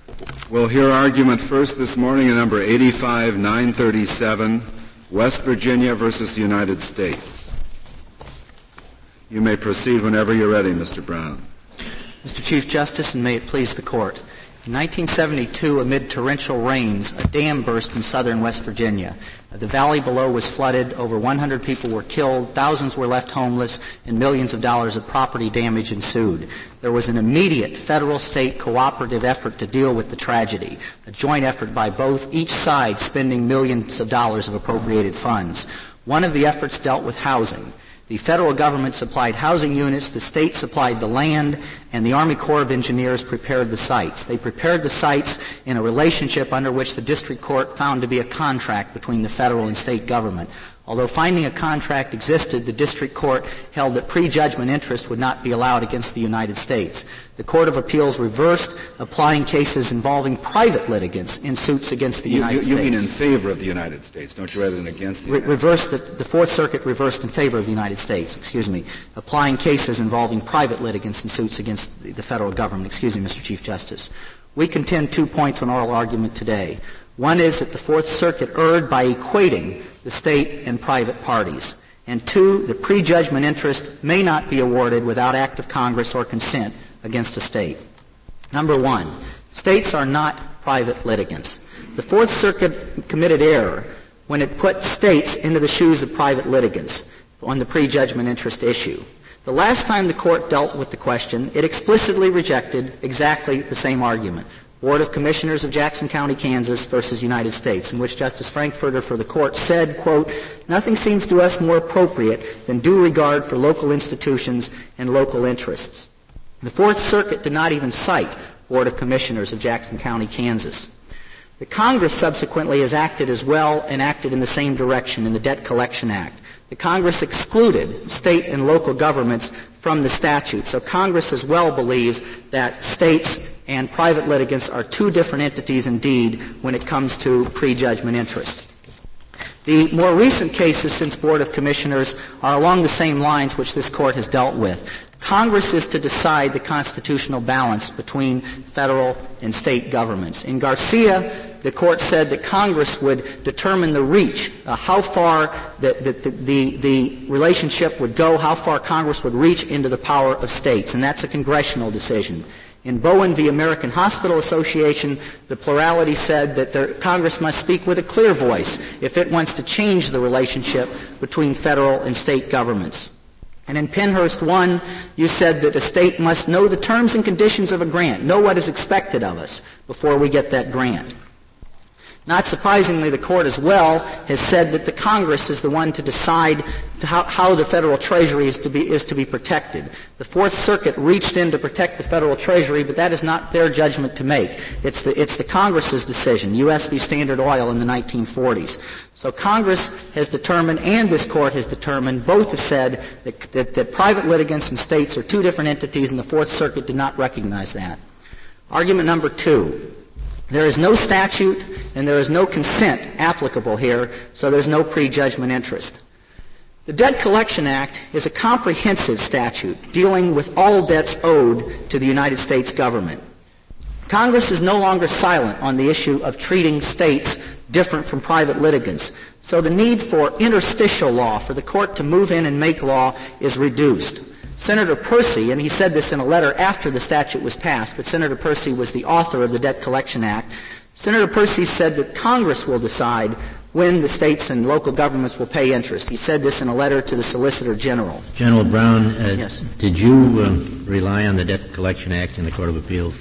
We'll hear argument first this morning in number 85-937, West Virginia versus the United States. You may proceed whenever you're ready, Mr. Brown. Mr. Chief Justice, and may it please the Court. In 1972, amid torrential rains, a dam burst in southern West Virginia. The valley below was flooded, over 100 people were killed, thousands were left homeless, and millions of dollars of property damage ensued. There was an immediate federal-state cooperative effort to deal with the tragedy, a joint effort by both, each side spending millions of dollars of appropriated funds. One of the efforts dealt with housing. The federal government supplied housing units, the state supplied the land, and the Army Corps of Engineers prepared the sites. They prepared the sites in a relationship under which the district court found to be a contract between the federal and state government. Although finding a contract existed, the district court held that prejudgment interest would not be allowed against the United States. The Court of Appeals reversed, applying cases involving private litigants in suits against the United States. You mean in favor of the United States, don't you, rather than against the United States? The Fourth Circuit reversed in favor of the United States, applying cases involving private litigants in suits against the federal government. Mr. Chief Justice. We contend 2 points on oral argument today. One is that the Fourth Circuit erred by equating the state and private parties. And two, the prejudgment interest may not be awarded without act of Congress or consent against a state. Number one, states are not private litigants. The Fourth Circuit committed error when it put states into the shoes of private litigants on the prejudgment interest issue. The last time the court dealt with the question, it explicitly rejected exactly the same argument. Board of Commissioners of Jackson County, Kansas versus United States, in which Justice Frankfurter for the court said, quote, "Nothing seems to us more appropriate than due regard for local institutions and local interests." The Fourth Circuit did not even cite Board of Commissioners of Jackson County, Kansas. The Congress subsequently has acted as well and acted in the same direction in the Debt Collection Act. The Congress excluded state and local governments from the statute, so Congress as well believes that states and private litigants are two different entities indeed when it comes to prejudgment interest. The more recent cases since Board of Commissioners are along the same lines which this Court has dealt with. Congress is to decide the constitutional balance between federal and state governments. In Garcia, the Court said that Congress would determine the reach, how far the relationship would go, how far Congress would reach into the power of states, and that's a congressional decision. In Bowen v. American Hospital Association, the plurality said that Congress must speak with a clear voice if it wants to change the relationship between federal and state governments. And in Pennhurst 1, you said that a state must know the terms and conditions of a grant, know what is expected of us before we get that grant. Not surprisingly, the Court as well has said that the Congress is the one to decide how the federal treasury is to be protected. The Fourth Circuit reached in to protect the federal treasury, but that is not their judgment to make. It's the Congress's decision, U.S. v. Standard Oil in the 1940s. So Congress has determined, and this Court has determined, both have said that private litigants and states are two different entities, and the Fourth Circuit did not recognize that. Argument number two. There is no statute and there is no consent applicable here, so there's no prejudgment interest. The Debt Collection Act is a comprehensive statute dealing with all debts owed to the United States government. Congress is no longer silent on the issue of treating states different from private litigants, so the need for interstitial law, for the Court to move in and make law, is reduced. Senator Percy, and he said this in a letter after the statute was passed, but Senator Percy was the author of the Debt Collection Act. Senator Percy said that Congress will decide when the states and local governments will pay interest. He said this in a letter to the Solicitor General. General Brown, yes. Did you rely on the Debt Collection Act in the Court of Appeals?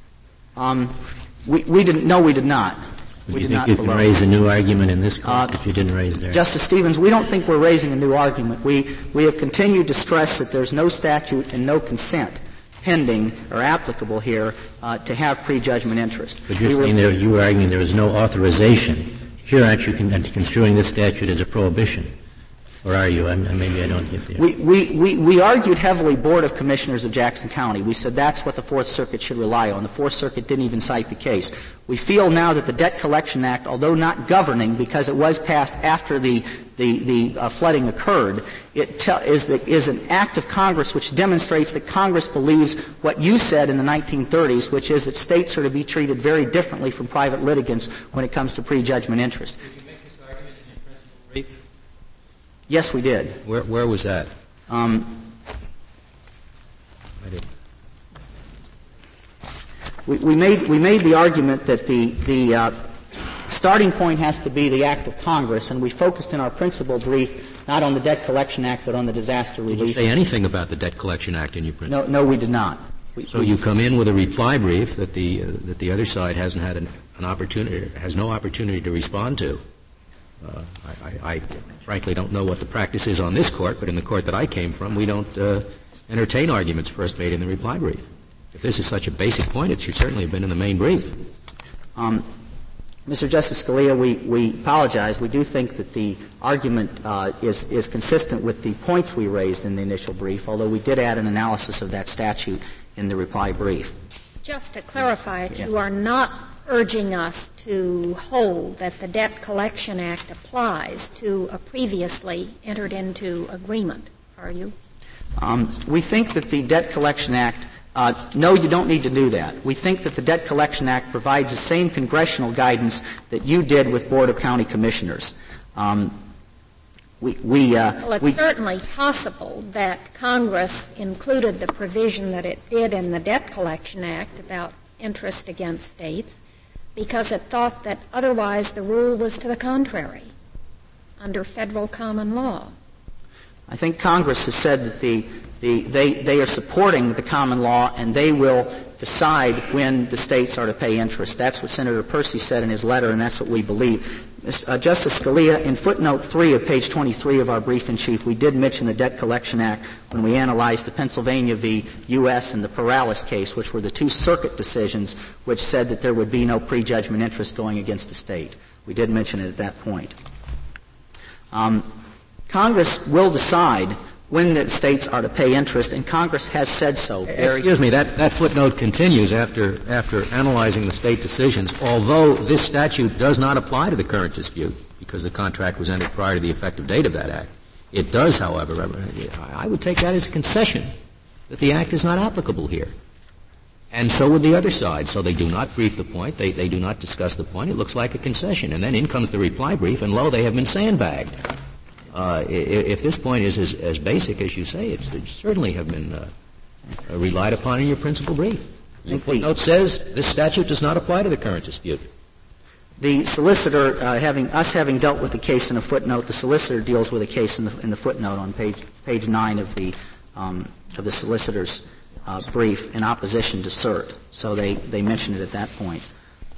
We didn't. No, we did not. Do you think you can raise a new argument in this court if you didn't raise there? Justice Stevens, we don't think we're raising a new argument. We have continued to stress that there's no statute and no consent pending or applicable here to have prejudgment interest. But you were arguing there was no authorization. Here, aren't you construing this statute as a prohibition? Or are you? Maybe I don't get there. We argued heavily Board of Commissioners of Jackson County. We said that's what the Fourth Circuit should rely on. The Fourth Circuit didn't even cite the case. We feel now that the Debt Collection Act, although not governing because it was passed after the the flooding occurred, is an act of Congress which demonstrates that Congress believes what you said in the 1930s, which is that states are to be treated very differently from private litigants when it comes to prejudgment interest. Did you make this argument in your principal brief? Yes, we did. Where was that? I didn't. We made the argument that the starting point has to be the act of Congress, and we focused in our principal brief not on the Debt Collection Act but on the Disaster Relief Act. Did you say anything about the Debt Collection Act in your principal? No, we did not. So you come in with a reply brief that the other side hasn't had an opportunity, has no opportunity to respond to. I frankly don't know what the practice is on this court, but in the court that I came from, we don't entertain arguments first made in the reply brief. If this is such a basic point, it should certainly have been in the main brief. Mr. Justice Scalia, we apologize. We do think that the argument is consistent with the points we raised in the initial brief, although we did add an analysis of that statute in the reply brief. Just to clarify it, you are not urging us to hold that the Debt Collection Act applies to a previously entered into agreement, are you? We think that the Debt Collection Act no, you don't need to do that. We think that the Debt Collection Act provides the same congressional guidance that you did with Board of County Commissioners. Well, it's certainly possible that Congress included the provision that it did in the Debt Collection Act about interest against states because it thought that otherwise the rule was to the contrary under federal common law. I think Congress has said that they are supporting the common law and they will decide when the states are to pay interest. That's what Senator Percy said in his letter, and that's what we believe. Justice Scalia, in footnote 3 of page 23 of our brief in chief, we did mention the Debt Collection Act when we analyzed the Pennsylvania v. U.S. and the Perales case, which were the two circuit decisions which said that there would be no prejudgment interest going against the state. We did mention it at that point. Congress will decide when the states are to pay interest, and Congress has said so. Excuse me, that footnote continues after analyzing the state decisions. Although this statute does not apply to the current dispute because the contract was entered prior to the effective date of that act, it does, however, I would take that as a concession that the act is not applicable here. And so would the other side. So they do not brief the point. They do not discuss the point. It looks like a concession. And then in comes the reply brief, and lo, they have been sandbagged. If this point is as basic as you say, it certainly have been relied upon in your principal brief. The footnote says this statute does not apply to the current dispute. The solicitor, having dealt with the case in a footnote, the solicitor deals with a case in the footnote on page 9 of the solicitor's brief in opposition to cert. So they mention it at that point.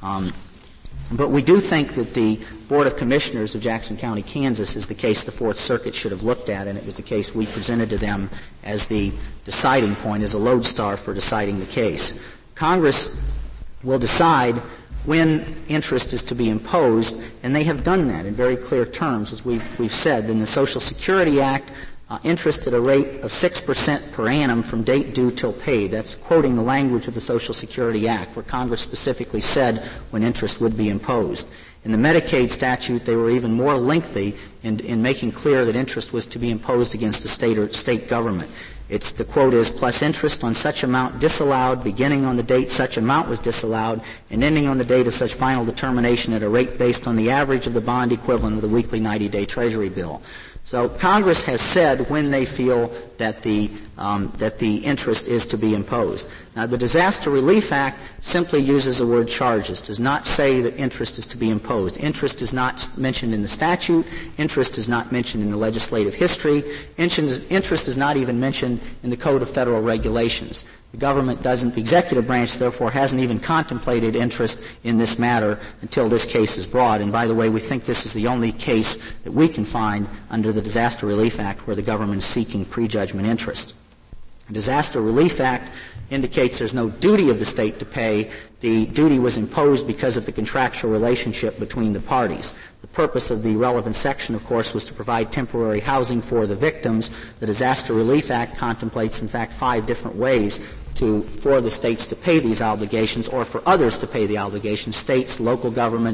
But we do think that the Board of Commissioners of Jackson County, Kansas, is the case the Fourth Circuit should have looked at, and it was the case we presented to them as the deciding point, as a lodestar for deciding the case. Congress will decide when interest is to be imposed, and they have done that in very clear terms, as we've said. In the Social Security Act, interest at a rate of 6% per annum from date due till paid. That's quoting the language of the Social Security Act, where Congress specifically said when interest would be imposed. In the Medicaid statute, they were even more lengthy in making clear that interest was to be imposed against the state or state government. The quote is, plus interest on such amount disallowed, beginning on the date such amount was disallowed, and ending on the date of such final determination at a rate based on the average of the bond equivalent of the weekly 90-day Treasury bill. So Congress has said when they feel that the interest is to be imposed. Now, the Disaster Relief Act simply uses the word charges, does not say that interest is to be imposed. Interest is not mentioned in the statute. Interest is not mentioned in the legislative history. Interest is not even mentioned in the Code of Federal Regulations. The government doesn't, the executive branch, therefore, hasn't even contemplated interest in this matter until this case is brought. And by the way, we think this is the only case that we can find under the Disaster Relief Act where the government is seeking prejudgment interest. The Disaster Relief Act indicates there's no duty of the state to pay. The duty was imposed because of the contractual relationship between the parties. The purpose of the relevant section, of course, was to provide temporary housing for the victims. The Disaster Relief Act contemplates, in fact, 5 different ways for the states to pay these obligations or for others to pay the obligations, states, local governments,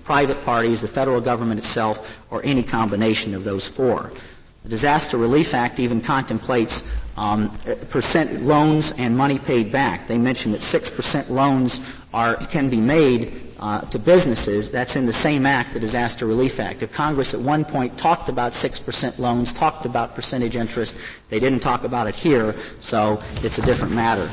private parties, the federal government itself, or any combination of those four. The Disaster Relief Act even contemplates percent loans and money paid back. They mention that 6% loans can be made to businesses. That's in the same act, the Disaster Relief Act. If Congress at one point talked about 6% loans, talked about percentage interest, they didn't talk about it here, so it's a different matter.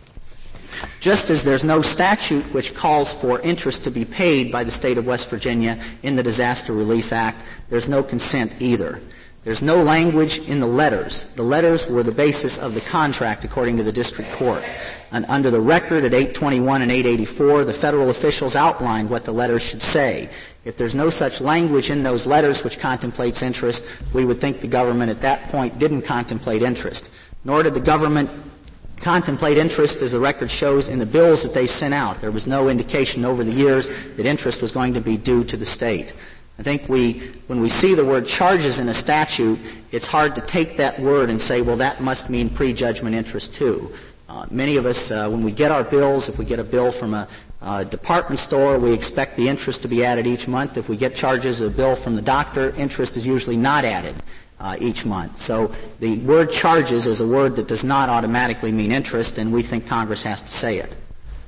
Just as there's no statute which calls for interest to be paid by the state of West Virginia in the Disaster Relief Act, there's no consent either. There's no language in the letters. The letters were the basis of the contract, according to the district court. And under the record at 821 and 884, the federal officials outlined what the letters should say. If there's no such language in those letters which contemplates interest, we would think the government at that point didn't contemplate interest. Nor did the government contemplate interest, as the record shows, in the bills that they sent out. There was no indication over the years that interest was going to be due to the state. I think when we see the word charges in a statute, it's hard to take that word and say, well, that must mean prejudgment interest too. Many of us, when we get our bills, if we get a bill from a department store, we expect the interest to be added each month. If we get charges of a bill from the doctor, interest is usually not added each month. So the word charges is a word that does not automatically mean interest, and we think Congress has to say it.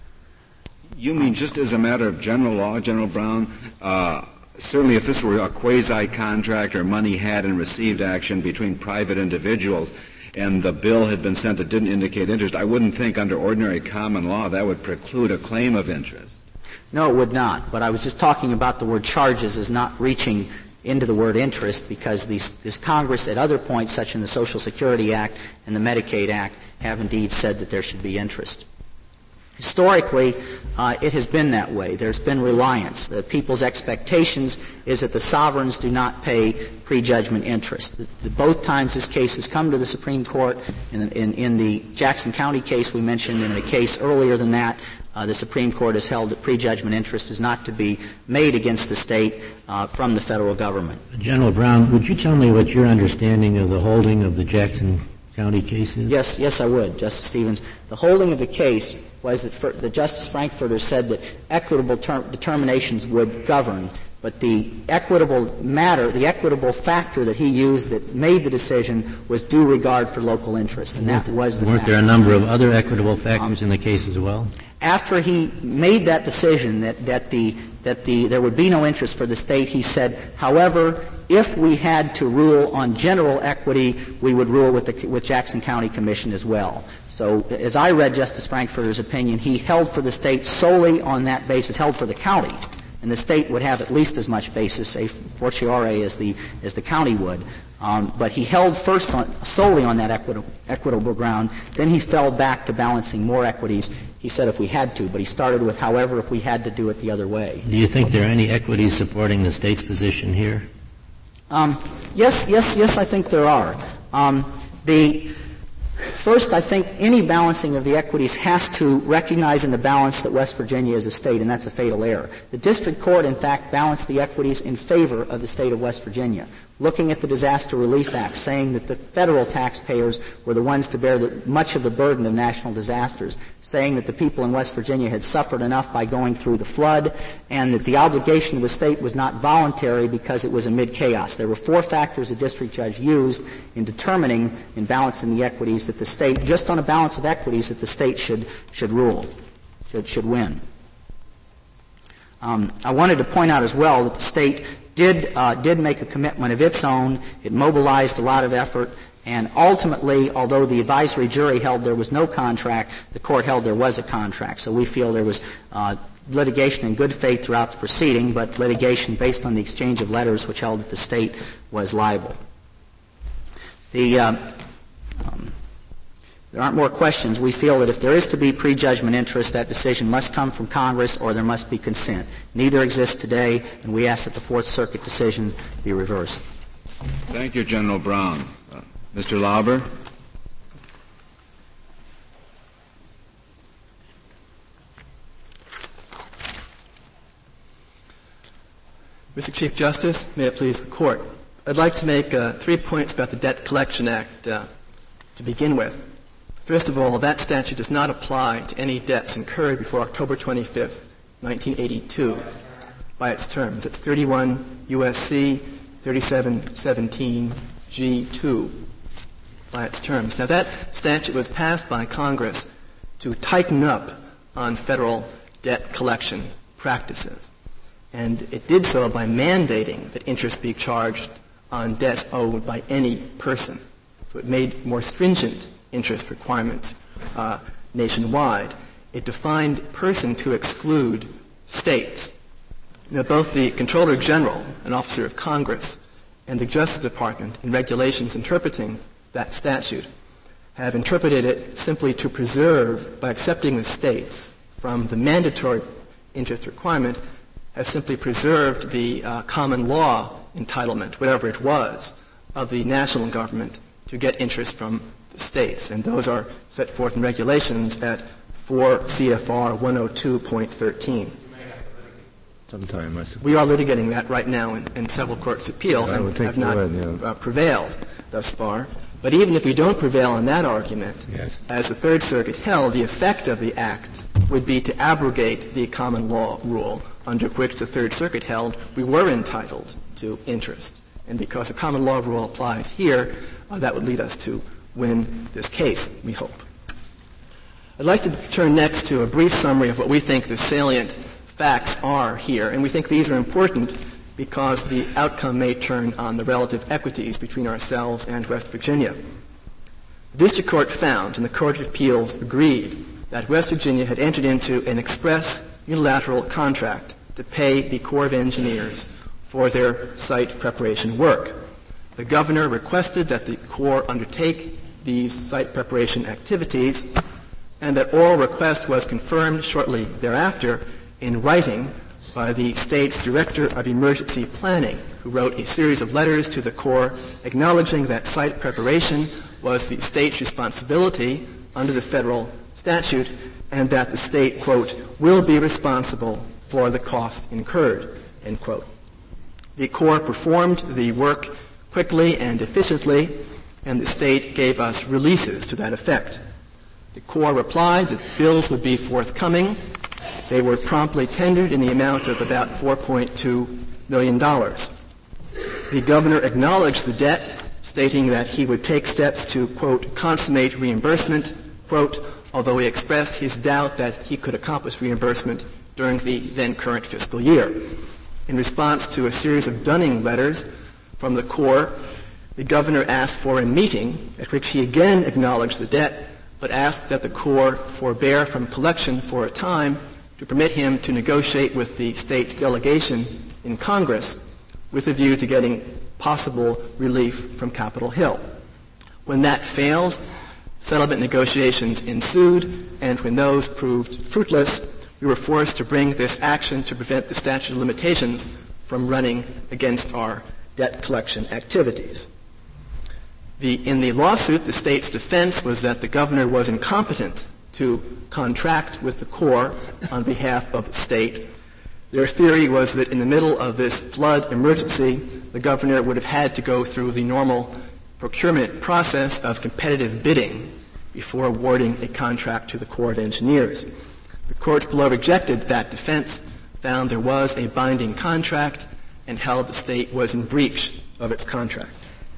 You mean just as a matter of general law, General Brown, certainly if this were a quasi-contract or money had and received action between private individuals and the bill had been sent that didn't indicate interest, I wouldn't think under ordinary common law that would preclude a claim of interest. No, it would not. But I was just talking about the word charges as not reaching into the word interest, because this Congress at other points, such in the Social Security Act and the Medicaid Act, have indeed said that there should be interest. Historically, it has been that way. There's been reliance. The people's expectations is that the sovereigns do not pay prejudgment interest. Both times this case has come to the Supreme Court. In the Jackson County case we mentioned, in a case earlier than that, the Supreme Court has held that prejudgment interest is not to be made against the state from the federal government. General Brown, would you tell me what your understanding of the holding of the Jackson County case is? Yes, I would, Justice Stevens. The holding of the case was that Justice Frankfurter said that equitable determinations would govern, but the equitable factor that he used that made the decision was due regard for local interests, and that was the Weren't factor. there a number of other equitable factors in the case as well? After he made that decision that there would be no interest for the state, he said, however, if we had to rule on general equity, we would rule with Jackson County Commission as well. So as I read Justice Frankfurter's opinion, he held for the state solely on that basis, held for the county, and the state would have at least as much basis, a fortiori, as the county would. But he held first solely on that equitable ground. Then he fell back to balancing more equities. He said if we had to, but he started with however if we had to do it the other way. Do you think there are any equities supporting the state's position here? Yes, I think there are. First, I think any balancing of the equities has to recognize in the balance that West Virginia is a state, and that's a fatal error. The district court, in fact, balanced the equities in favor of the state of West Virginia, looking at the Disaster Relief Act, saying that the federal taxpayers were the ones to bear much of the burden of national disasters, saying that the people in West Virginia had suffered enough by going through the flood, and that the obligation of the state was not voluntary because it was amid chaos. There were four factors the district judge used in determining, in balancing the equities, that the state, just on a balance of equities, that the state should win. I wanted to point out as well that the state did make a commitment of its own. It mobilized a lot of effort, and ultimately, although the advisory jury held there was no contract, the court held there was a contract. So we feel there was litigation in good faith throughout the proceeding, but litigation based on the exchange of letters which held that the state was liable. There aren't more questions. We feel that if there is to be prejudgment interest, that decision must come from Congress or there must be consent. Neither exists today, and we ask that the Fourth Circuit decision be reversed. Thank you, General Brown. Mr. Lauber? Mr. Chief Justice, may it please the Court. I'd like to make 3 points about the Debt Collection Act to begin with. First of all, that statute does not apply to any debts incurred before October 25th, 1982. by its terms. It's 31 U.S.C. 3717 G2 by its terms. Now, that statute was passed by Congress to tighten up on federal debt collection practices. And it did so by mandating that interest be charged on debts owed by any person. So it made more stringent interest requirements nationwide. It defined person to exclude states. Now, both the Comptroller General, an officer of Congress, and the Justice Department, in regulations interpreting that statute, have interpreted it simply to preserve, by accepting the states from the mandatory interest requirement, have simply preserved the common law entitlement, whatever it was, of the national government to get interest from the states. And those are set forth in regulations at 4 CFR 102.13. Sometime, we are litigating that right now in several courts of appeals and have not prevailed thus far. But even if we don't prevail on that argument, yes, as the Third Circuit held, the effect of the Act would be to abrogate the common law rule under which the Third Circuit held we were entitled to interest. And because the common law rule applies here, that would lead us to win this case, we hope. I'd like to turn next to a brief summary of what we think the salient facts are here. And we think these are important because the outcome may turn on the relative equities between ourselves and West Virginia. The District Court found, and the Court of Appeals agreed, that West Virginia had entered into an express unilateral contract to pay the Corps of Engineers for their site preparation work. The governor requested that the Corps undertake these site preparation activities, and that oral request was confirmed shortly thereafter in writing by the state's Director of Emergency Planning, who wrote a series of letters to the Corps acknowledging that site preparation was the state's responsibility under the federal statute, and that the state, quote, will be responsible for the costs incurred, end quote. The Corps performed the work quickly and efficiently, and the state gave us releases to that effect. The Corps replied that bills would be forthcoming. They were promptly tendered in the amount of about $4.2 million. The governor acknowledged the debt, stating that he would take steps to, quote, consummate reimbursement, quote, although he expressed his doubt that he could accomplish reimbursement during the then current fiscal year. In response to a series of dunning letters from the Corps, the governor asked for a meeting at which he again acknowledged the debt, but asked that the Corps forbear from collection for a time to permit him to negotiate with the state's delegation in Congress with a view to getting possible relief from Capitol Hill. When that failed, settlement negotiations ensued, and when those proved fruitless, we were forced to bring this action to prevent the statute of limitations from running against our debt collection activities. In the lawsuit, the state's defense was that the governor was incompetent to contract with the Corps on behalf of the state. Their theory was that in the middle of this flood emergency, the governor would have had to go through the normal procurement process of competitive bidding before awarding a contract to the Corps of Engineers. The courts below rejected that defense, found there was a binding contract, and held the state was in breach of its contract.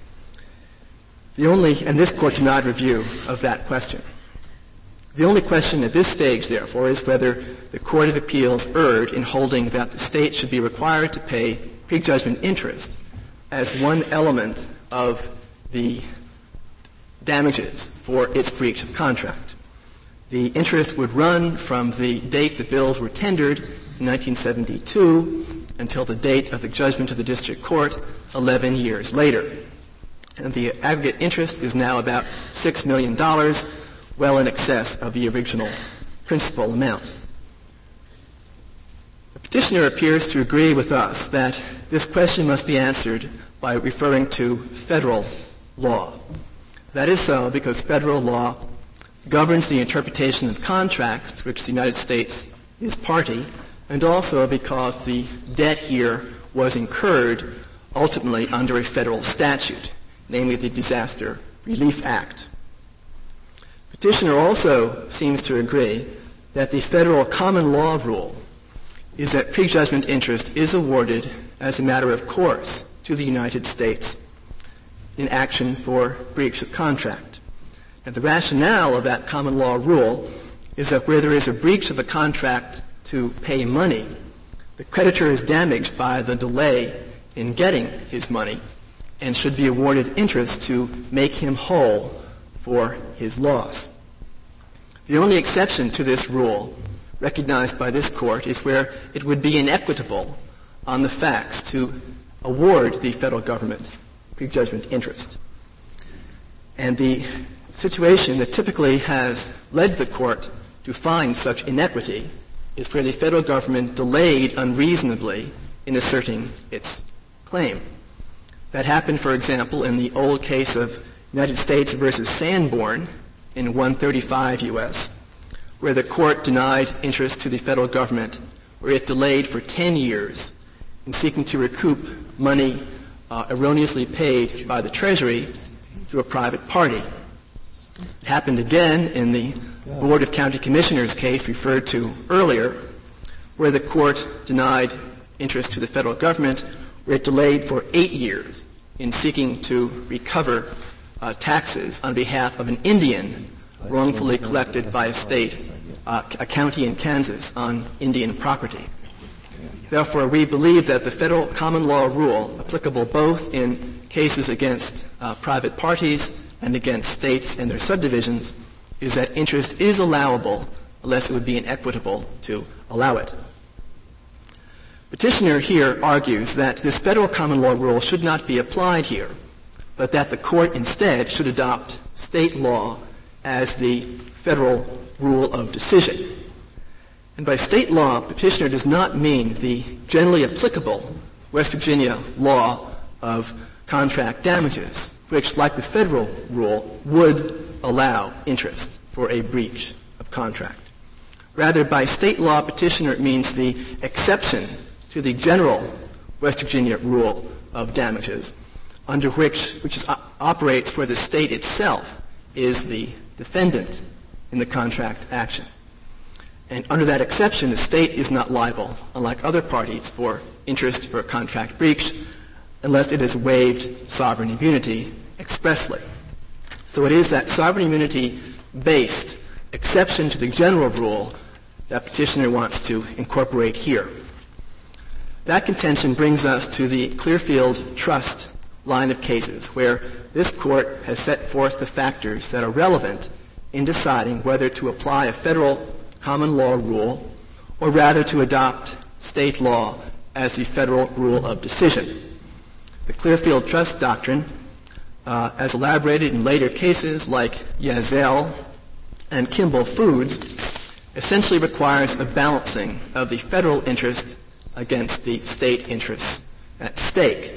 And this court denied review of that question. The only question at this stage, therefore, is whether the Court of Appeals erred in holding that the state should be required to pay prejudgment interest as one element of the damages for its breach of contract. The interest would run from the date the bills were tendered in 1972 until the date of the judgment of the district court 11 years later. And the aggregate interest is now about $6 million, well in excess of the original principal amount. The petitioner appears to agree with us that this question must be answered by referring to federal law. That is so because federal law governs the interpretation of contracts to which the United States is party, and also because the debt here was incurred ultimately under a federal statute, namely the Disaster Relief Act. Petitioner also seems to agree that the federal common law rule is that prejudgment interest is awarded as a matter of course to the United States in action for breach of contract. And the rationale of that common law rule is that where there is a breach of a contract to pay money, the creditor is damaged by the delay in getting his money and should be awarded interest to make him whole for his loss. The only exception to this rule recognized by this court is where it would be inequitable on the facts to award the federal government prejudgment interest. And the situation that typically has led the court to find such inequity is where the federal government delayed unreasonably in asserting its claim. That happened, for example, in the old case of United States versus Sanborn in 135 U.S., where the court denied interest to the federal government, where it delayed for 10 years in seeking to recoup money erroneously paid by the Treasury to a private party. It happened again in the Board of County Commissioners case referred to earlier, where the court denied interest to the federal government, where it delayed for 8 years in seeking to recover taxes on behalf of an Indian wrongfully collected by a state, a county in Kansas, on Indian property. Therefore, we believe that the federal common law rule, applicable both in cases against private parties and against states and their subdivisions, is that interest is allowable unless it would be inequitable to allow it. Petitioner here argues that this federal common law rule should not be applied here, but that the court instead should adopt state law as the federal rule of decision. And by state law, petitioner does not mean the generally applicable West Virginia law of contract damages, which, like the federal rule, would allow interest for a breach of contract. Rather, by state law, petitioner means the exception to the general West Virginia rule of damages, under which operates where the state itself is the defendant in the contract action. And under that exception, the state is not liable, unlike other parties, for interest for a contract breach unless it has waived sovereign immunity expressly. So it is that sovereign immunity-based exception to the general rule that petitioner wants to incorporate here. That contention brings us to the Clearfield Trust line of cases, where this court has set forth the factors that are relevant in deciding whether to apply a federal common law rule or rather to adopt state law as the federal rule of decision. The Clearfield Trust doctrine, as elaborated in later cases like Yazell and Kimball Foods, essentially requires a balancing of the federal interest against the state interests at stake.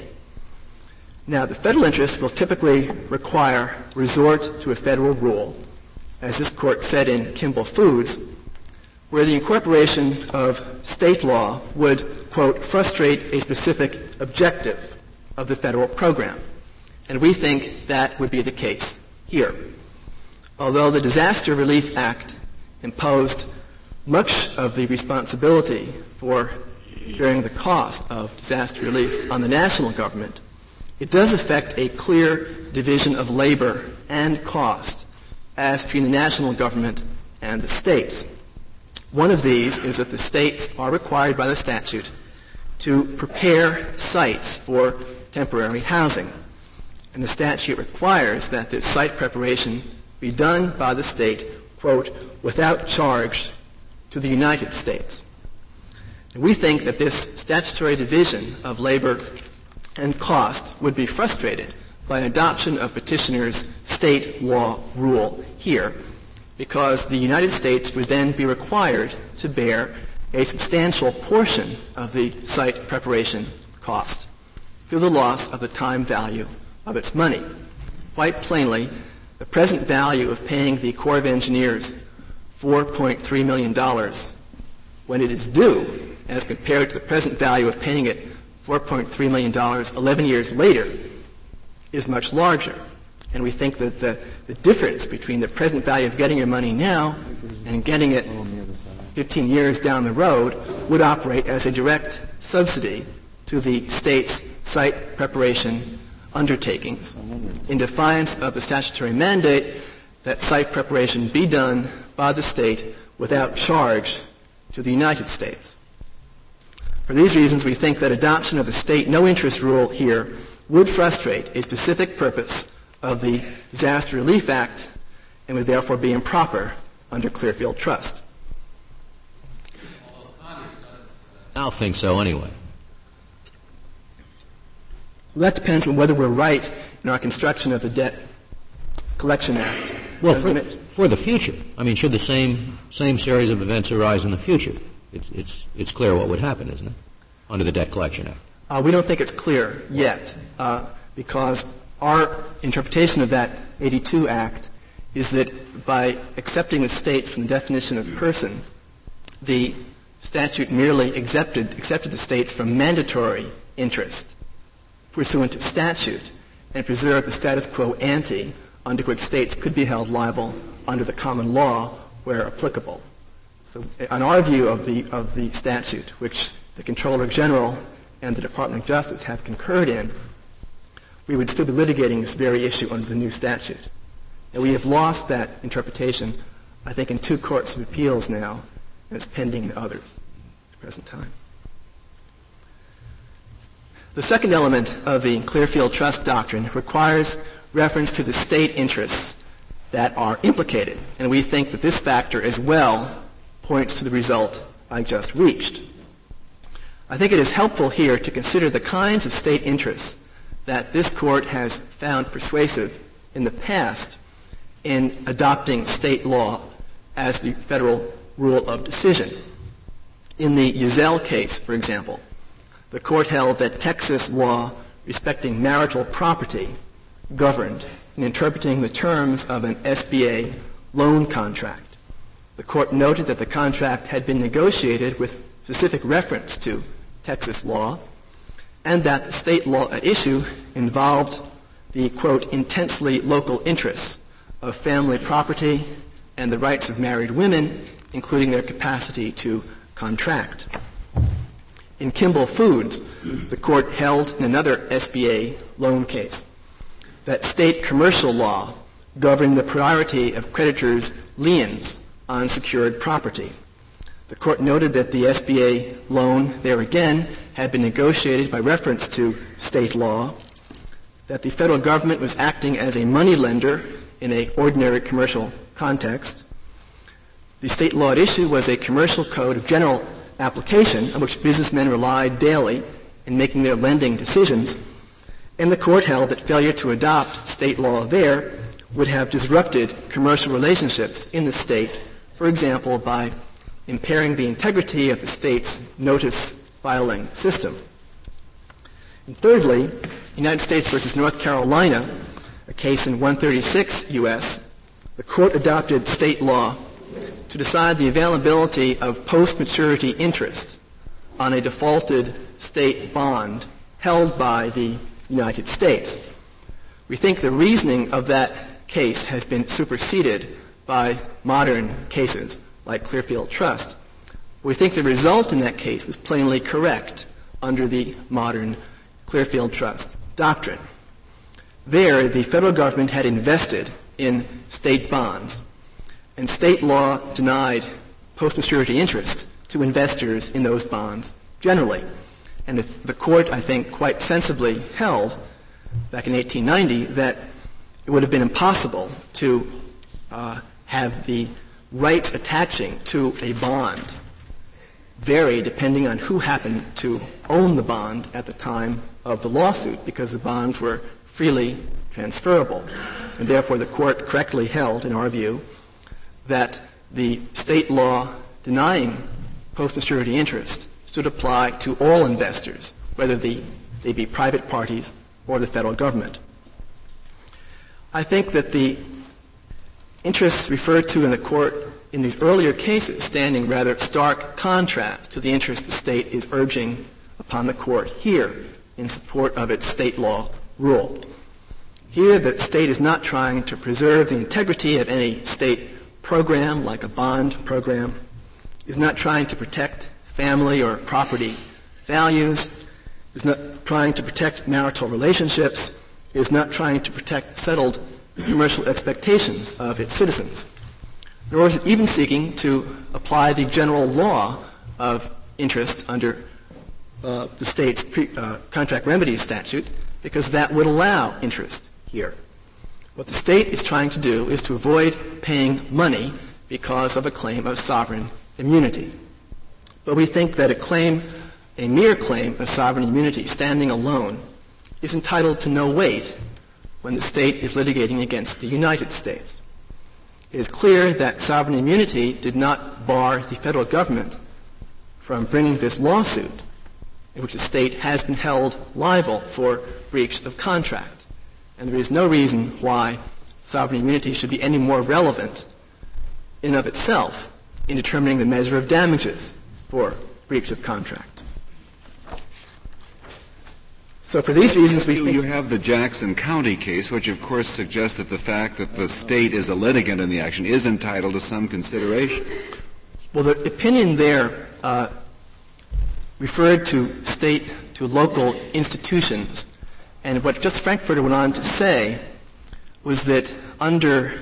Now, the federal interest will typically require resort to a federal rule, as this court said in Kimball Foods, where the incorporation of state law would, quote, frustrate a specific objective of the federal program. And we think that would be the case here. Although the Disaster Relief Act imposed much of the responsibility for bearing the cost of disaster relief on the national government, it does affect a clear division of labor and cost as between the national government and the states. One of these is that the states are required by the statute to prepare sites for temporary housing. And the statute requires that this site preparation be done by the state, quote, without charge to the United States. And we think that this statutory division of labor and cost would be frustrated by adoption of petitioner's state law rule here, because the United States would then be required to bear a substantial portion of the site preparation cost through the loss of the time value of its money. Quite plainly, the present value of paying the Corps of Engineers $4.3 million when it is due, as compared to the present value of paying it $4.3 million 11 years later, is much larger. And we think that the difference between the present value of getting your money now and getting it 15 years down the road would operate as a direct subsidy to the state's site preparation undertakings in defiance of the statutory mandate that site preparation be done by the state without charge to the United States. For these reasons, we think that adoption of the state no-interest rule here would frustrate a specific purpose of the Disaster Relief Act and would therefore be improper under Clearfield Trust. I don't think so anyway. Well, that depends on whether we're right in our construction of the Debt Collection Act. Well, for the future. I mean, should the same series of events arise in the future, it's clear what would happen, isn't it, under the Debt Collection Act? We don't think it's clear yet, because our interpretation of that 82 Act is that by accepting the states from the definition of person, the statute merely accepted the states from mandatory interest pursuant to statute and preserved the status quo ante under which states could be held liable under the common law where applicable. So on our view of the statute, which the Comptroller General and the Department of Justice have concurred in, we would still be litigating this very issue under the new statute. And we have lost that interpretation, I think, in 2 courts of appeals now, and it's pending in others at the present time. The second element of the Clearfield Trust doctrine requires reference to the state interests that are implicated, and we think that this factor as well points to the result I just reached. I think it is helpful here to consider the kinds of state interests that this Court has found persuasive in the past in adopting state law as the federal rule of decision. In the Uzell case, for example, the Court held that Texas law respecting marital property governed in interpreting the terms of an SBA loan contract. The Court noted that the contract had been negotiated with specific reference to Texas law, and that the state law at issue involved the, quote, intensely local interests of family property and the rights of married women, including their capacity to contract. In Kimball Foods, the Court held in another SBA loan case that state commercial law governed the priority of creditors' liens on secured property. The Court noted that the SBA loan there again had been negotiated by reference to state law, that the federal government was acting as a money lender in an ordinary commercial context. The state law at issue was a commercial code of general application on which businessmen relied daily in making their lending decisions, and the Court held that failure to adopt state law there would have disrupted commercial relationships in the state, for example, by impairing the integrity of the state's notice filing system. And thirdly, United States versus North Carolina, a case in 136 U.S., the Court adopted state law to decide the availability of post-maturity interest on a defaulted state bond held by the United States. We think the reasoning of that case has been superseded by modern cases like Clearfield Trust. We think the result in that case was plainly correct under the modern Clearfield Trust doctrine. There, the federal government had invested in state bonds, and state law denied post-maturity interest to investors in those bonds generally. And the Court, I think, quite sensibly held back in 1890 that it would have been impossible to have the rights attaching to a bond vary depending on who happened to own the bond at the time of the lawsuit, because the bonds were freely transferable. And therefore, the Court correctly held, in our view, that the state law denying post-maturity interest should apply to all investors, whether they be private parties or the federal government. I think that the interests referred to in the Court in these earlier cases stand in rather stark contrast to the interest the state is urging upon the Court here in support of its state law rule. Here, the state is not trying to preserve the integrity of any state program like a bond program, is not trying to protect family or property values, is not trying to protect marital relationships, is not trying to protect settled commercial expectations of its citizens, nor is it even seeking to apply the general law of interest under the state's contract remedies statute, because that would allow interest here. What the state is trying to do is to avoid paying money because of a claim of sovereign immunity. But we think that a mere claim of sovereign immunity standing alone is entitled to no weight when the state is litigating against the United States. It is clear that sovereign immunity did not bar the federal government from bringing this lawsuit in which the state has been held liable for breach of contract. And there is no reason why sovereign immunity should be any more relevant in and of itself in determining the measure of damages for breach of contract. So for these reasons, we think... You have the Jackson County case, which of course suggests that the fact that the state is a litigant in the action is entitled to some consideration. Well, the opinion there referred to local institutions. And what Justice Frankfurter went on to say was that under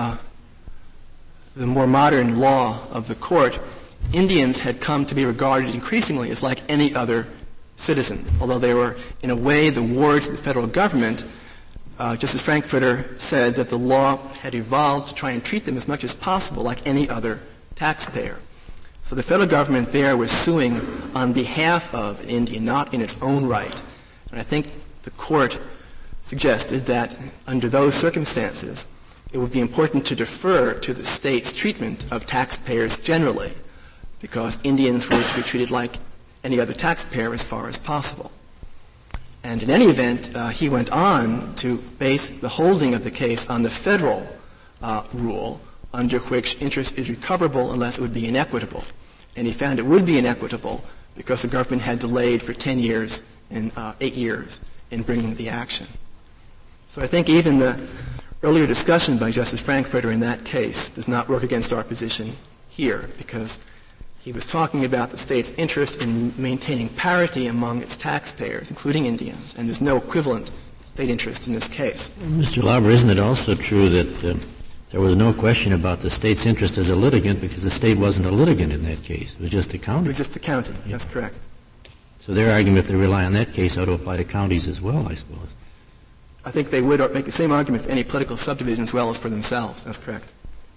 the more modern law of the court, Indians had come to be regarded increasingly as like any other citizens, although they were, in a way, the wards of the federal government. Justice Frankfurter said that the law had evolved to try and treat them as much as possible like any other taxpayer. So the federal government there was suing on behalf of an Indian, not in its own right. And I think the court suggested that under those circumstances, it would be important to defer to the state's treatment of taxpayers generally, because Indians were to be treated like any other taxpayer as far as possible. And in any event, he went on to base the holding of the case on the federal rule under which interest is recoverable unless it would be inequitable. And he found it would be inequitable because the government had delayed for 10 years and 8 years in bringing the action. So I think even the earlier discussion by Justice Frankfurter in that case does not work against our position here, because he was talking about the state's interest in maintaining parity among its taxpayers, including Indians, and there's no equivalent state interest in this case. Mr. Lauber, isn't it also true that there was no question about the state's interest as a litigant because the state wasn't a litigant in that case? It was just the county. It was just the county. Yeah. That's correct. So their argument, if they rely on that case, ought to apply to counties as well, I suppose. I think they would make the same argument for any political subdivision as well as for themselves. That's correct.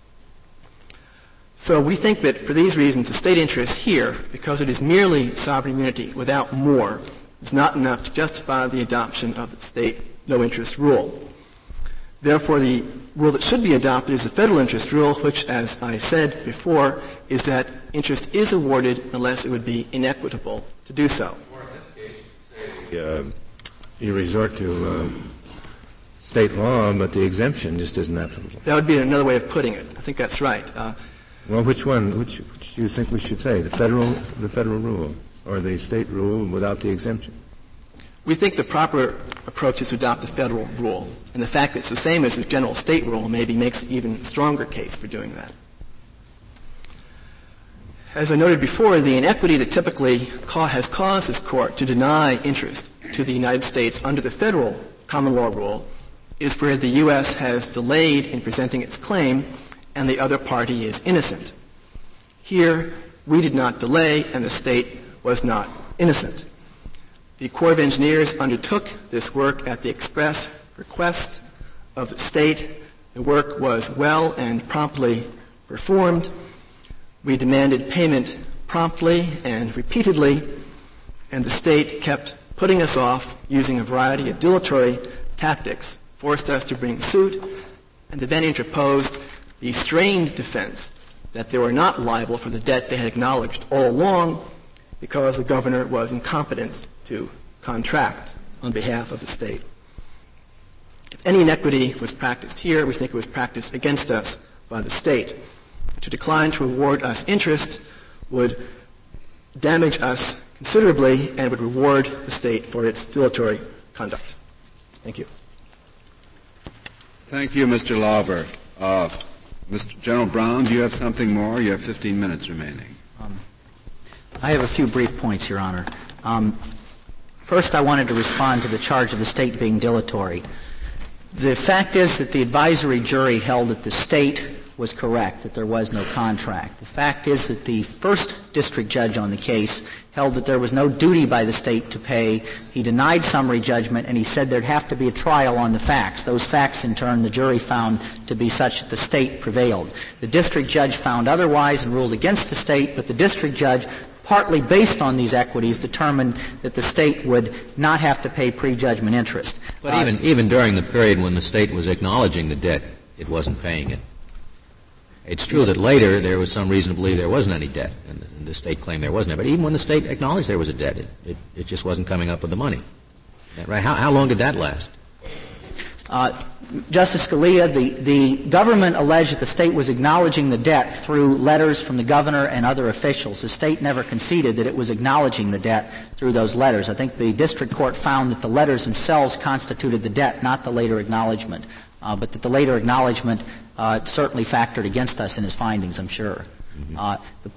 So we think that for these reasons, the state interest here, because it is merely sovereign immunity without more, is not enough to justify the adoption of the state no-interest rule. Therefore, the rule that should be adopted is the federal interest rule, which, as I said before, is that interest is awarded unless it would be inequitable to do so. Or in this case, you resort to state law, but the exemption just isn't applicable. That would be another way of putting it. I think that's right. Well, which one? Which do you think we should say? The federal rule, or the state rule without the exemption? We think the proper approach is to adopt the federal rule, and the fact that it's the same as the general state rule maybe makes an even stronger case for doing that. As I noted before, the inequity that typically has caused this court to deny interest to the United States under the federal common law rule is where the U.S. has delayed in presenting its claim and the other party is innocent. Here, we did not delay and the state was not innocent. The Corps of Engineers undertook this work at the express request of the state. The work was well and promptly performed. We demanded payment promptly and repeatedly, and the state kept putting us off using a variety of dilatory tactics, forced us to bring suit, and then interposed the strained defense that they were not liable for the debt they had acknowledged all along because the governor was incompetent to contract on behalf of the state. If any inequity was practiced here, we think it was practiced against us by the state. To decline to award us interest would damage us considerably and would reward the state for its dilatory conduct. Thank you. Thank you, Mr. Lauber. Mr. General Brown, do you have something more? You have 15 minutes remaining. I have a few brief points, Your Honor. First, I wanted to respond to the charge of the state being dilatory. The fact is that the advisory jury held that the state was correct, that there was no contract. The fact is that the first district judge on the case held that there was no duty by the state to pay. He denied summary judgment, and he said there'd have to be a trial on the facts. Those facts, in turn, the jury found to be such that the state prevailed. The district judge found otherwise and ruled against the state, but the district judge, partly based on these equities, determined that the state would not have to pay prejudgment interest. But even during the period when the state was acknowledging the debt, it wasn't paying it. It's true that later there was some reason to believe there wasn't any debt, and the state claimed there wasn't any. But even when the state acknowledged there was a debt, it just wasn't coming up with the money. Right? How long did that last? Justice Scalia, the government alleged that the state was acknowledging the debt through letters from the governor and other officials. The state never conceded that it was acknowledging the debt through those letters. I think the district court found that the letters themselves constituted the debt, not the later acknowledgement, but that the later acknowledgement certainly factored against us in his findings, I'm sure. Mm-hmm. The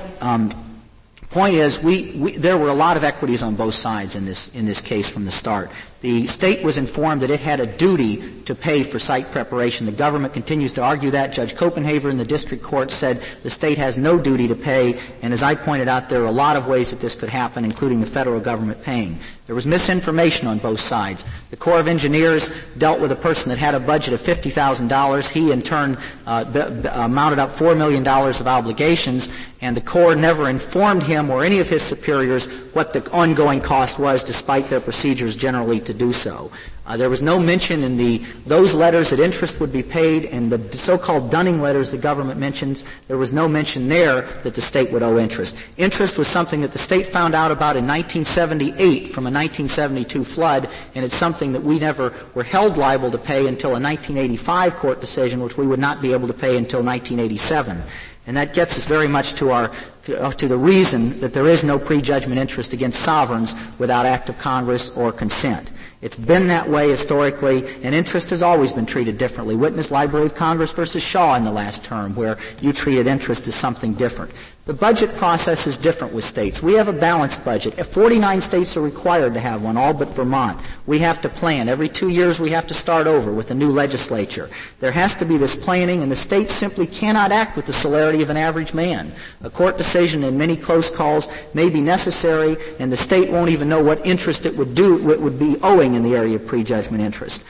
point is, there were a lot of equities on both sides in this case from the start. The state was informed that it had a duty to pay for site preparation. The government continues to argue that. Judge Copenhaver in the district court said the state has no duty to pay, and as I pointed out, there are a lot of ways that this could happen, including the federal government paying. There was misinformation on both sides. The Corps of Engineers dealt with a person that had a budget of $50,000. He, in turn, mounted up $4 million of obligations, and the Corps never informed him or any of his superiors what the ongoing cost was, despite their procedures generally to do so. There was no mention in those letters that interest would be paid, and the so-called Dunning letters the government mentions, there was no mention there that the state would owe interest. Interest was something that the state found out about in 1978 from a 1972 flood, and it's something that we never were held liable to pay until a 1985 court decision, which we would not be able to pay until 1987. And that gets us very much to the reason that there is no prejudgment interest against sovereigns without act of Congress or consent. It's been that way historically, and interest has always been treated differently. Witness Library of Congress versus Shaw in the last term, where you treated interest as something different. The budget process is different with states. We have a balanced budget. 49 states are required to have one, all but Vermont. We have to plan. Every 2 years we have to start over with a new legislature. There has to be this planning, and the states simply cannot act with the celerity of an average man. A court decision in many close calls may be necessary, and the state won't even know what interest it would be owing in the area of prejudgment interest.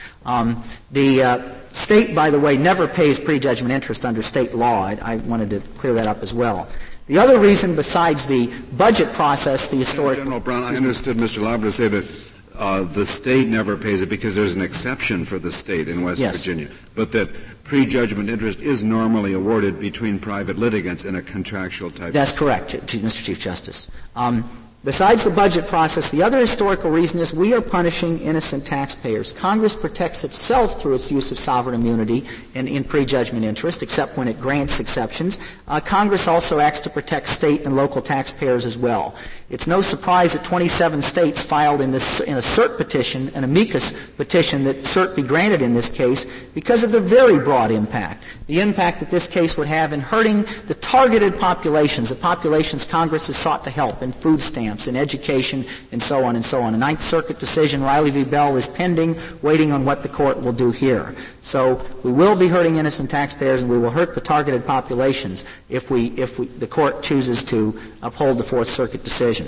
The state, by the way, never pays prejudgment interest under state law. I wanted to clear that up as well. The other reason, besides the budget process, the historic... General Brown, I understood Mr. Lauber to say that the state never pays it because there's an exception for the state in West Virginia, but that prejudgment interest is normally awarded between private litigants in a contractual type. That's correct, Mr. Chief Justice. Besides the budget process, the other historical reason is we are punishing innocent taxpayers. Congress protects itself through its use of sovereign immunity in prejudgment interest, except when it grants exceptions. Congress also acts to protect state and local taxpayers as well. It's no surprise that 27 states filed in a cert petition, an amicus petition, that cert be granted in this case because of the very broad impact. The impact that this case would have in hurting the targeted populations, the populations Congress has sought to help in food stamps, in education, and so on and so on. A Ninth Circuit decision, Riley v. Bell, is pending, waiting on what the court will do here. So we will be hurting innocent taxpayers, and we will hurt the targeted populations if the court chooses to uphold the Fourth Circuit decision.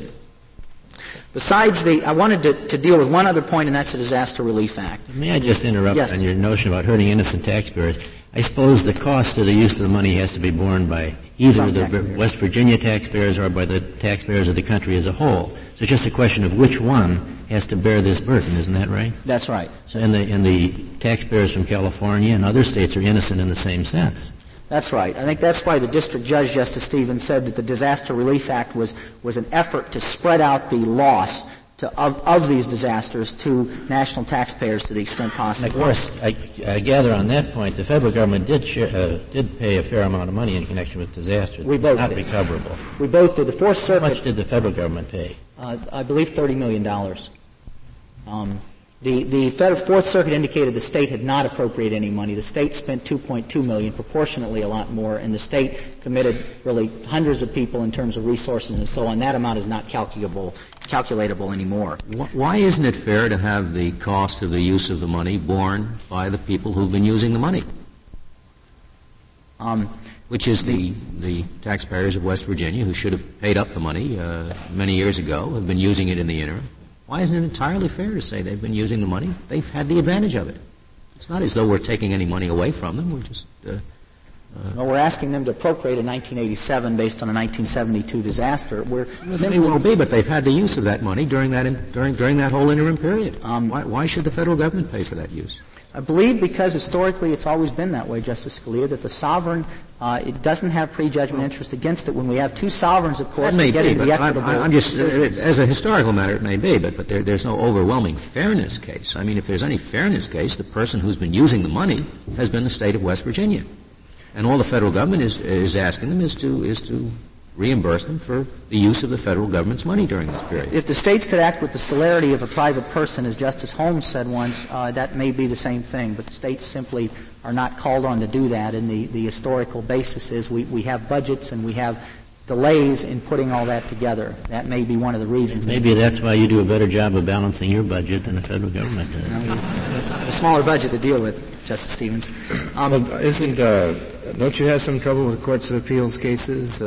Besides I wanted to deal with one other point, and that's the Disaster Relief Act. May I just interrupt on your notion about hurting innocent taxpayers? I suppose the cost of the use of the money has to be borne by either the West Virginia taxpayers or by the taxpayers of the country as a whole. So it's just a question of which one has to bear this burden, isn't that right? That's right. So and the taxpayers from California and other states are innocent in the same sense. That's right. I think that's why the district judge, Justice Stevens, said that the Disaster Relief Act was an effort to spread out the loss of these disasters to national taxpayers to the extent possible. And of course, I gather on that point, the federal government did pay a fair amount of money in connection with disasters. We both not did. recoverable. We both did. The Fourth Circuit. How much did the federal government pay? I believe $30 million. The Fourth Circuit indicated the state had not appropriated any money. The state spent $2.2 million, proportionately a lot more, and the state committed really hundreds of people in terms of resources and so on. That amount is not calculatable anymore. Why isn't it fair to have the cost of the use of the money borne by the people who've been using the money? Which is the taxpayers of West Virginia, who should have paid up the money many years ago, have been using it in the interim. Why isn't it entirely fair to say they've been using the money? They've had the advantage of it. It's not as though we're taking any money away from them. We're just... Well, we're asking them to appropriate in 1987 based on a 1972 disaster. They will be, but they've had the use of that money during that whole interim period. Why should the federal government pay for that use? I believe because historically it's always been that way, Justice Scalia, that the sovereign, it doesn't have prejudgment interest against it. When we have two sovereigns, of course, we're getting the equitable I'm just, decisions. as a historical matter, it may be, but there's no overwhelming fairness case. I mean, if there's any fairness case, the person who's been using the money has been the state of West Virginia. And all the federal government is asking them is to reimburse them for the use of the federal government's money during this period. If the states could act with the celerity of a private person, as Justice Holmes said once, that may be the same thing. But the states simply are not called on to do that. And the historical basis is we have budgets and we have delays in putting all that together. That may be one of the reasons. Maybe that's why you do a better job of balancing your budget than the federal government does. A smaller budget to deal with, Justice Stevens. Don't you have some trouble with courts of appeals cases?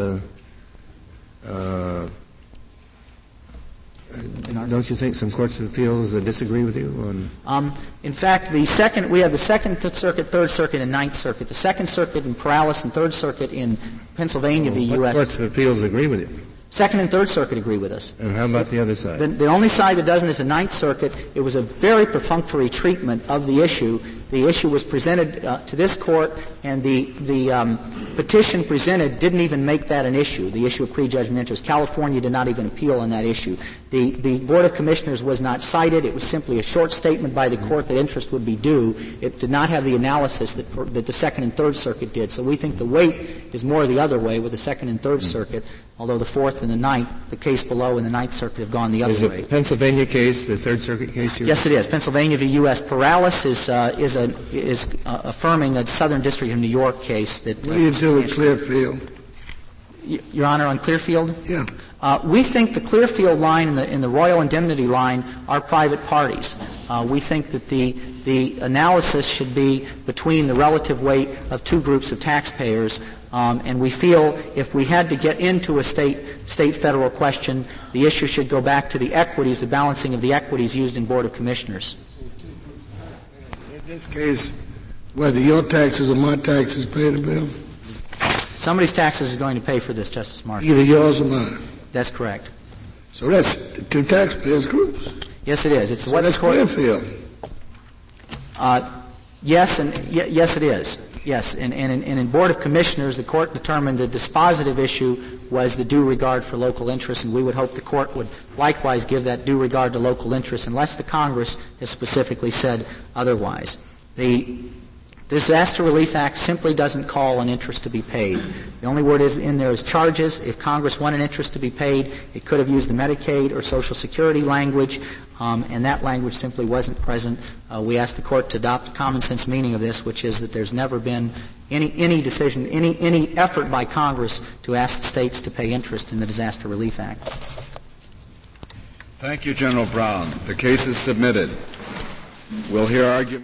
Don't you think some courts of appeals disagree with you on? In fact, we have the Second Circuit, Third Circuit, and Ninth Circuit. The Second Circuit in Paralis and Third Circuit in Pennsylvania v. What U.S. courts of appeals agree with you? Second and Third Circuit agree with us. And how about the other side? The only side that doesn't is the Ninth Circuit. It was a very perfunctory treatment of the issue. The issue was presented to this court, and the petition presented didn't even make that an issue, the issue of prejudgment interest. California did not even appeal on that issue. The Board of Commissioners was not cited. It was simply a short statement by the court that interest would be due. It did not have the analysis that the Second and Third Circuit did. So we think the weight is more the other way with the Second and Third Circuit, although the Fourth and the Ninth, the case below in the Ninth Circuit, have gone the other way. Is the Pennsylvania case the Third Circuit case? Yes, it is. Pennsylvania v. U.S. Paralis is affirming a Southern District of New York case that... What do you do with Clearfield? Your Honor, on Clearfield? Yeah. We think the Clearfield line and the Royal Indemnity line are private parties. We think that the analysis should be between the relative weight of two groups of taxpayers, and we feel if we had to get into a state-federal question, the issue should go back to the equities, the balancing of the equities used in Board of Commissioners. In this case, whether your taxes or my taxes pay the bill? Somebody's taxes is going to pay for this, Justice Marshall. Either yours or mine. That's correct. So that's the two taxpayers groups. Yes, it is. It's so what that's Clearfield. Yes, it is. Yes, and in Board of Commissioners, the court determined the dispositive issue was the due regard for local interests, and we would hope the court would likewise give that due regard to local interests, unless the Congress has specifically said otherwise. The Disaster Relief Act simply doesn't call an interest to be paid. The only word in there is charges. If Congress wanted interest to be paid, it could have used the Medicaid or Social Security language, and that language simply wasn't present. We asked the court to adopt the common sense meaning of this, which is that there's never been any decision, any effort by Congress to ask the states to pay interest in the Disaster Relief Act. Thank you, General Brown. The case is submitted. We'll hear argument.